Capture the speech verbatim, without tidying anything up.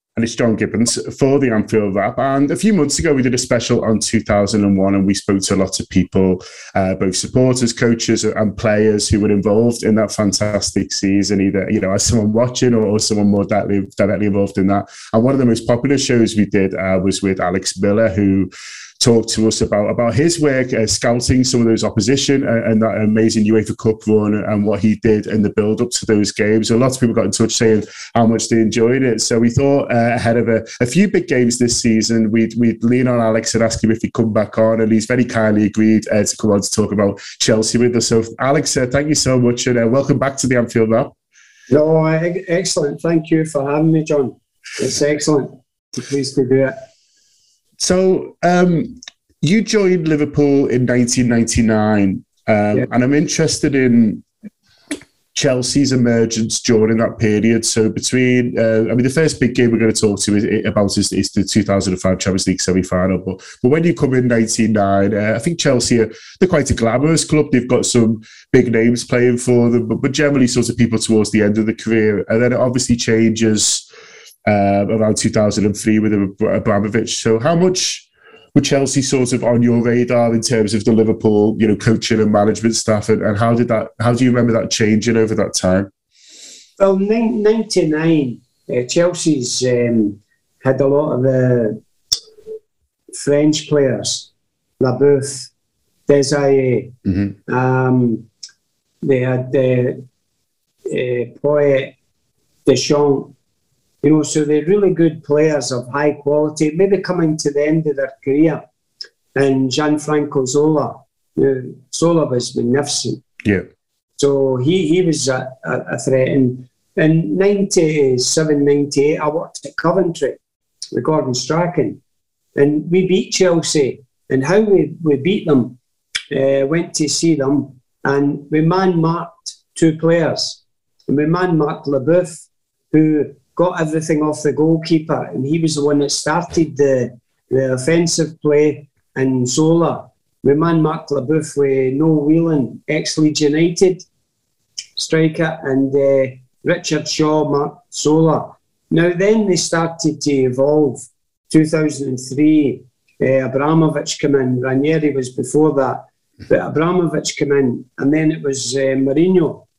And it's John Gibbons for the Anfield Wrap. And a few months ago, we did a special on two thousand one, and we spoke to lots of people, uh, both supporters, coaches, and players who were involved in that fantastic season, either, you know, as someone watching or, or someone more directly, directly involved in that. And one of the most popular shows we did uh, was with Alex Miller, who talked to us about, about his work uh, scouting some of those opposition and, and that amazing UEFA Cup run and what he did in the build-up to those games. So lots of people got in touch saying how much they enjoyed it. So we thought uh, ahead of a, a few big games this season, we'd, we'd lean on Alex and ask him if he'd come back on, and he's very kindly agreed uh, to come on to talk about Chelsea with us. So Alex, uh, thank you so much, and uh, welcome back to the Anfield Wrap. No, excellent. Thank you for having me, John. It's excellent. Pleased to do it. So um, you joined Liverpool in nineteen ninety-nine, um, yeah. and I'm interested in Chelsea's emergence during that period. So between, uh, I mean, the first big game we're going to talk to is, about is, is the two thousand five Champions League semi-final. But, but when you come in ninety-nine, uh, I think Chelsea, are, they're quite a glamorous club. They've got some big names playing for them, but, but generally sort of people towards the end of the career. And then it obviously changes Uh, around two thousand three with Abramovich. So how much were Chelsea sort of on your radar in terms of the Liverpool, you know, coaching and management staff, and, and how did that, how do you remember that changing over that time? Well, ninety-nine, uh, Chelsea's um, had a lot of the French players, Leboeuf, Desailly, mm-hmm. um, they had uh, uh, Poyet, Deschamps. You know, so they're really good players of high quality, maybe coming to the end of their career. And Gianfranco Zola, you know, Zola was magnificent. Yeah. So he, he was a, a, a threat. And in ninety-seven, ninety-eight, I worked at Coventry with Gordon Strachan. And we beat Chelsea. And how we, we beat them, uh, went to see them, and we man-marked two players. And we man-marked Leboeuf, who got everything off the goalkeeper, and he was the one that started the, the offensive play. And Zola, we man-marked Leboeuf with Noel Whelan, ex-Leeds United striker, and uh, Richard Shaw marked Zola. Now then they started to evolve. two thousand three, uh, Abramovich came in, Ranieri was before that, but Abramovich came in, and then it was uh, Mourinho.